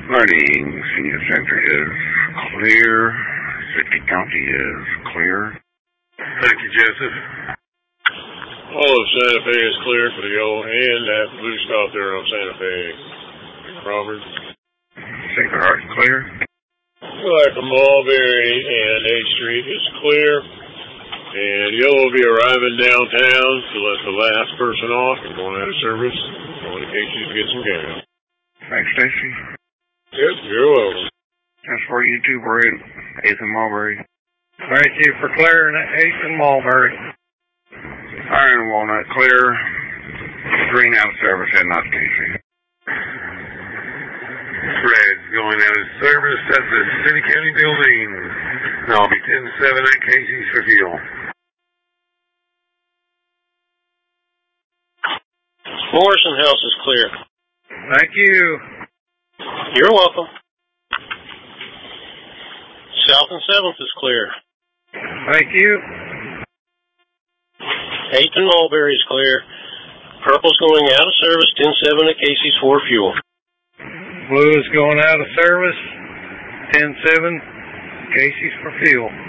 Morning. Senior Center is clear. City County is clear. Thank you, Joseph. All of Santa Fe is clear for the yellow and that blue stop there on Santa Fe. Robert. Sacred Heart is clear. Like Mulberry and 8th Street is clear. And yellow will be arriving downtown to let the last person off and going out of service. Going to Casey's to get some gas. Thanks, Stacy. Yep, you're welcome. That's for you too, Brent. 8th and Mulberry. Thank you for clearing 8th and Mulberry. Iron Walnut clear. Green out of service and not Casey. Red's going out of service at the City County building. I'll be 10-7 at Casey's for fuel. Morrison House is clear. Thank you. You're welcome. South and 7th is clear. Thank you. 8th and Mulberry is clear. Purple's going out of service, 10-7 at Casey's for fuel. Blue is going out of service, 10-7, Casey's for fuel.